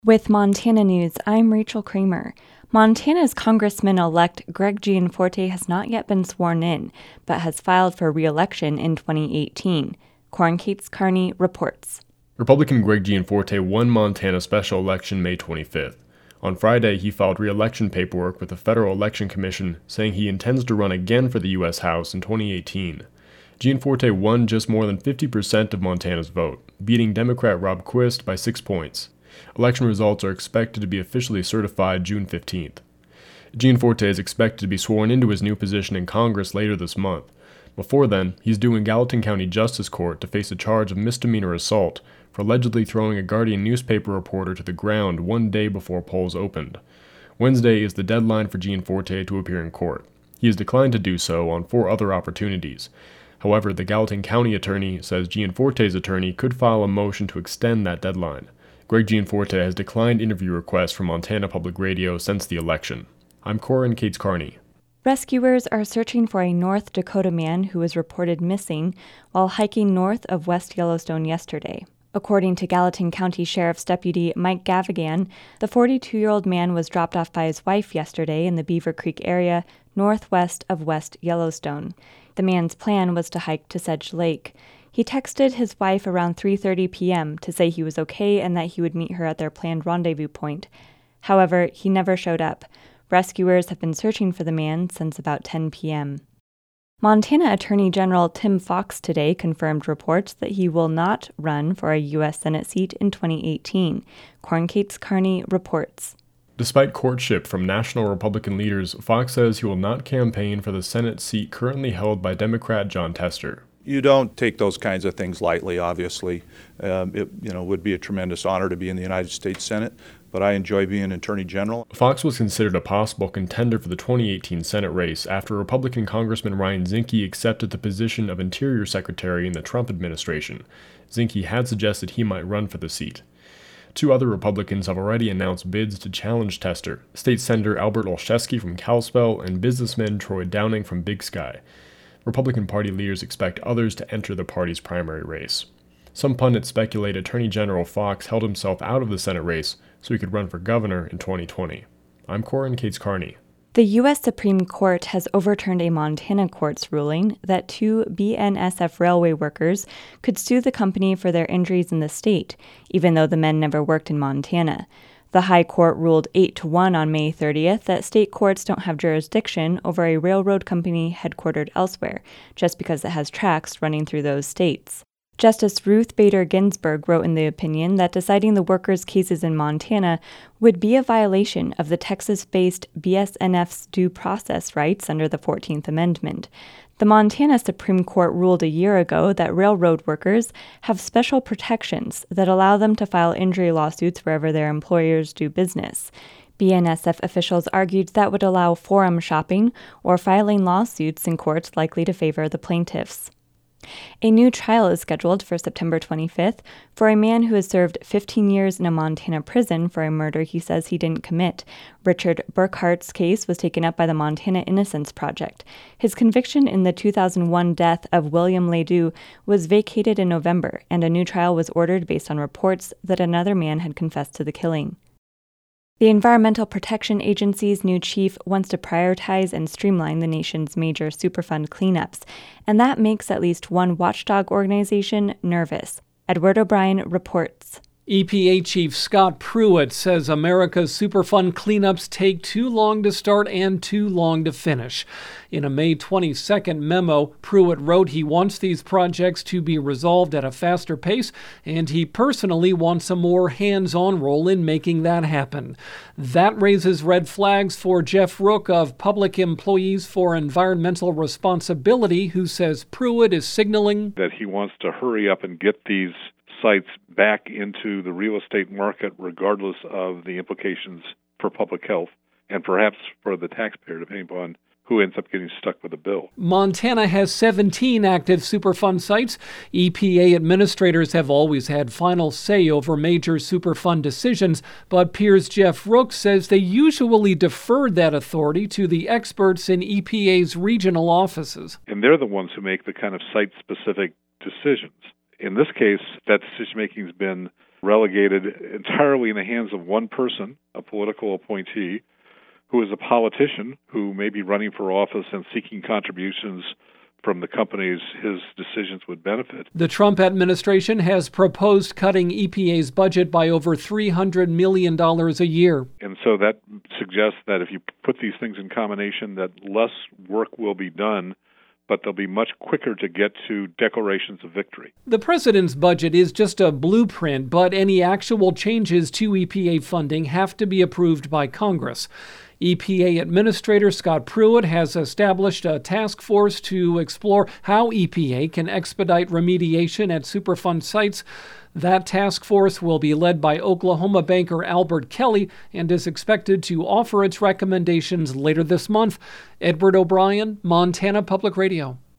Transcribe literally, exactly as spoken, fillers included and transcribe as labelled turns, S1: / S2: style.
S1: With Montana News, I'm Rachel Kramer. Montana's Congressman-elect Greg Gianforte has not yet been sworn in, but has filed for re-election in twenty eighteen. Corin Cates Carney reports.
S2: Republican Greg Gianforte won Montana special election May twenty-fifth. On Friday, he filed re-election paperwork with the Federal Election Commission, saying he intends to run again for the U S House in twenty eighteen. Gianforte won just more than fifty percent of Montana's vote, beating Democrat Rob Quist by six points. Election results are expected to be officially certified June fifteenth. Gianforte is expected to be sworn into his new position in Congress later this month. Before then, he's due in Gallatin County Justice Court to face a charge of misdemeanor assault for allegedly throwing a Guardian newspaper reporter to the ground one day before polls opened. Wednesday is the deadline for Gianforte to appear in court. He has declined to do so on four other opportunities. However, the Gallatin County attorney says Gianforte's attorney could file a motion to extend that deadline. Greg Gianforte has declined interview requests from Montana Public Radio since the election. I'm Corin Cates Carney.
S1: Rescuers are searching for a North Dakota man who was reported missing while hiking north of West Yellowstone yesterday. According to Gallatin County Sheriff's Deputy Mike Gavigan, the forty-two-year-old man was dropped off by his wife yesterday in the Beaver Creek area northwest of West Yellowstone. The man's plan was to hike to Sedge Lake. He texted his wife around three thirty p.m. to say he was okay and that he would meet her at their planned rendezvous point. However, he never showed up. Rescuers have been searching for the man since about ten p.m. Montana Attorney General Tim Fox today confirmed reports that he will not run for a U S Senate seat in twenty eighteen. Corin Cates Carney reports.
S2: Despite courtship from national Republican leaders, Fox says he will not campaign for the Senate seat currently held by Democrat Jon Tester.
S3: You don't take those kinds of things lightly, obviously. Um, it you know, would be a tremendous honor to be in the United States Senate, but I enjoy being Attorney General.
S2: Fox was considered a possible contender for the twenty eighteen Senate race after Republican Congressman Ryan Zinke accepted the position of Interior Secretary in the Trump administration. Zinke had suggested he might run for the seat. Two other Republicans have already announced bids to challenge Tester, State Senator Albert Olszewski from Kalispell and businessman Troy Downing from Big Sky. Republican Party leaders expect others to enter the party's primary race. Some pundits speculate Attorney General Fox held himself out of the Senate race so he could run for governor in twenty twenty. I'm Corin Cates Carney.
S1: The U S Supreme Court has overturned a Montana court's ruling that two B N S F railway workers could sue the company for their injuries in the state, even though the men never worked in Montana. The High Court ruled eight to one on May thirtieth that state courts don't have jurisdiction over a railroad company headquartered elsewhere, just because it has tracks running through those states. Justice Ruth Bader Ginsburg wrote in the opinion that deciding the workers' cases in Montana would be a violation of the Texas-based B S N F's due process rights under the fourteenth Amendment. The Montana Supreme Court ruled a year ago that railroad workers have special protections that allow them to file injury lawsuits wherever their employers do business. B N S F officials argued that would allow forum shopping or filing lawsuits in courts likely to favor the plaintiffs. A new trial is scheduled for September twenty-fifth for a man who has served fifteen years in a Montana prison for a murder he says he didn't commit. Richard Burkhart's case was taken up by the Montana Innocence Project. His conviction in the two thousand one death of William Ledoux was vacated in November, and a new trial was ordered based on reports that another man had confessed to the killing. The Environmental Protection Agency's new chief wants to prioritize and streamline the nation's major Superfund cleanups, and that makes at least one watchdog organization nervous. Edward O'Brien reports.
S4: E P A Chief Scott Pruitt says America's Superfund cleanups take too long to start and too long to finish. In a May twenty-second memo, Pruitt wrote he wants these projects to be resolved at a faster pace, and he personally wants a more hands-on role in making that happen. That raises red flags for Jeff Rook of Public Employees for Environmental Responsibility, who says Pruitt is signaling
S5: that he wants to hurry up and get these sites back into the real estate market, regardless of the implications for public health and perhaps for the taxpayer, depending upon who ends up getting stuck with a bill.
S4: Montana has seventeen active Superfund sites. E P A administrators have always had final say over major Superfund decisions, but Piers Jeff Rook says they usually deferred that authority to the experts in E P A's regional offices.
S5: And they're the ones who make the kind of site-specific decisions. In this case, that decision-making has been relegated entirely in the hands of one person, a political appointee, who is a politician who may be running for office and seeking contributions from the companies his decisions would benefit.
S4: The Trump administration has proposed cutting E P A's budget by over three hundred million dollars a year.
S5: And so that suggests that if you put these things in combination, that less work will be done, but they'll be much quicker to get to declarations of victory.
S4: The president's budget is just a blueprint, but any actual changes to E P A funding have to be approved by Congress. E P A Administrator Scott Pruitt has established a task force to explore how E P A can expedite remediation at Superfund sites. That task force will be led by Oklahoma banker Albert Kelly and is expected to offer its recommendations later this month. Edward O'Brien, Montana Public Radio.